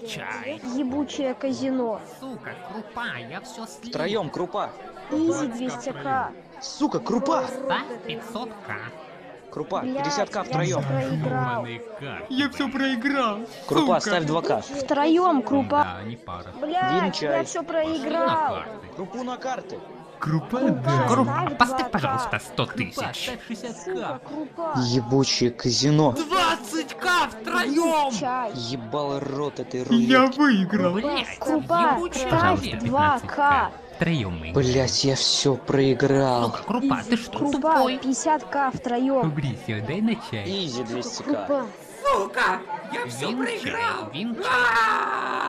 Венчай. Ебучее казино. Сука, крупа, я все слил. Втроем крупа. Изи 200к. Сука, крупа. Ставь 500к. Крупа, Блядь, 50к я втроем. всё проиграл. Я все проиграл. Крупа, Сука. ставь 2к. Втроем крупа. Да, не пара. Блядь, Венчай. я все Пошли на проиграл. карты. Крупу на карты. Крупа, да. Крупа, Ставь поставь, 2К. пожалуйста, 100 тысяч. Сука, крупа. Ебучее казино. 20к втроем! Чай. Ебал рот этой рулетки. выиграл. Блять, Крупа, ставь 2К. Втроем мы. Блять, я все проиграл. Сука, Крупа, ты что, Крупа, тупой? 50к втроем. Брисио, дай на чай. Изи 200к. Крупа. Сука, я все проиграл. Винчай.